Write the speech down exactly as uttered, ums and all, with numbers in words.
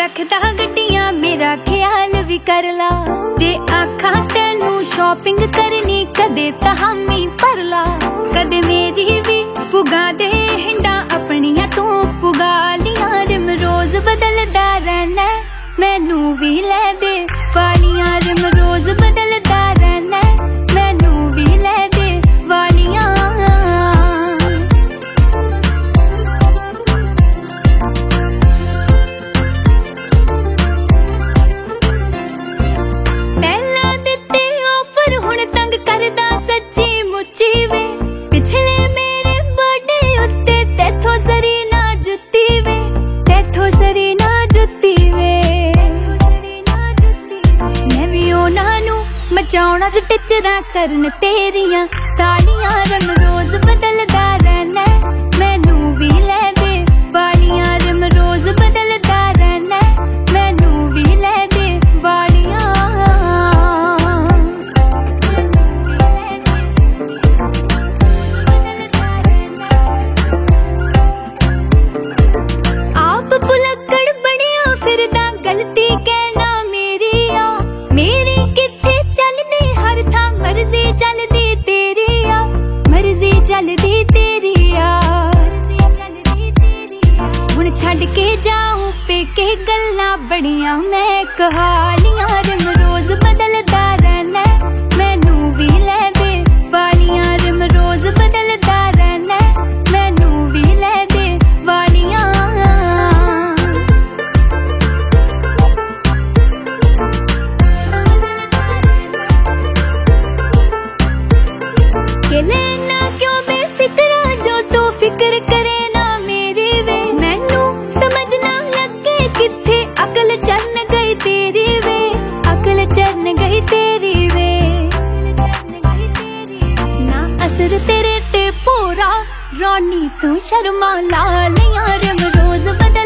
रखदा गड्डियां मेरा ख्याल भी कर ला। जे आखा तेनू शॉपिंग करनी कदे तहामी पर ला। कदे मेरी भी पुगा दे हिंडा अपनियां तू पुगा लियां। रिम रोज बदलदा रहना मैनू भी ले दे वालियां। रिम रोज बदलदा रहना मैनू भी ले दे वालियां। पहला दिते ऑफर हुण तंग करदा सच्ची मुच्ची वे। पिछले मेरे बर्थडे उत्ते तेथों सरी ना जुत्ती वे। तेथों सरी ना जुत्ती वे। मैं भी उन्हां नू मचाउणा च टिचरा करन तेरियां साड़ियां। रंग रोज बदलदा रहना मैनू भी ले दे वालियां। रिम रोज बदलदा रहना मैनू भी ले दे वालियां। आप भुलक्कड़ बनिया फिरदा गलती कहना मेरी आ। मेरी किथे चलदी हर थां मर्जी चलदी तेरी आ। मर्जी चलदी तेरी आ। हुण छड्ड के जाऊं पेके गल्लां बड़ियां मैं कहालियां। रिम रोज बदलदा रहना मैनू भी ले दे वालियां। रिम रोज बदलदा रहना मैनू भी ले दे वालियां। के लेना क्यों बेफिक्रा जो तू फिक्र करे ना मेरी वे। मैनू समझ ना लगे किथे अकल चढ़न गई तेरी वे। अकल चढ़न गई तेरी वे। ना असर तेरे ते पूरा रोनी तू शर्मा ला लियां। रिम रोज बदल